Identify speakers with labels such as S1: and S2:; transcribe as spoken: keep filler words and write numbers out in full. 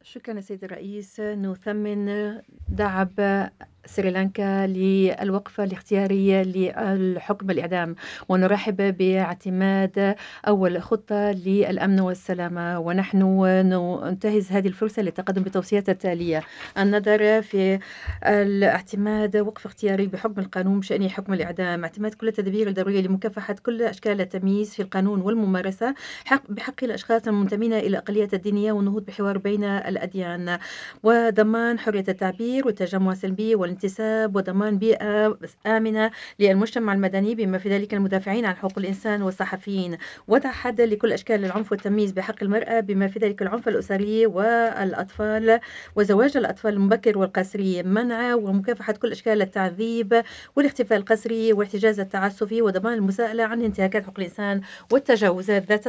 S1: شكرا يا سيدي الرئيس. نثمن دعم سريلانكا للوقفة الاختيارية للحكم الإعدام، ونرحب باعتماد أول خطة للأمن والسلامة، ونحن ننتهز هذه الفرصة للتقدم بالتوصيات التالية: النظر في الاعتماد وقف اختياري بحكم القانون بشأن حكم الإعدام، اعتماد كل التدابير الضرورية لمكافحة كل أشكال التمييز في القانون والممارسة حق بحق الأشخاص المنتمين إلى الأقليات الدينية، والنهوض بحوار بين الأديان، وضمان حرية التعبير والتجمع السلبي والانتساب، وضمان بيئة آمنة للمجتمع المدني بما في ذلك المدافعين عن حقوق الإنسان والصحفيين، وضع حد لكل أشكال العنف والتمييز بحق المرأة بما في ذلك العنف الأسري والأطفال وزواج الأطفال المبكر والقسري، منع ومكافحة كل أشكال التعذيب والاختفاء القسري والاحتجاز التعسفي، وضمان المساءلة عن انتهاكات حقوق الإنسان والتجاوزات ذات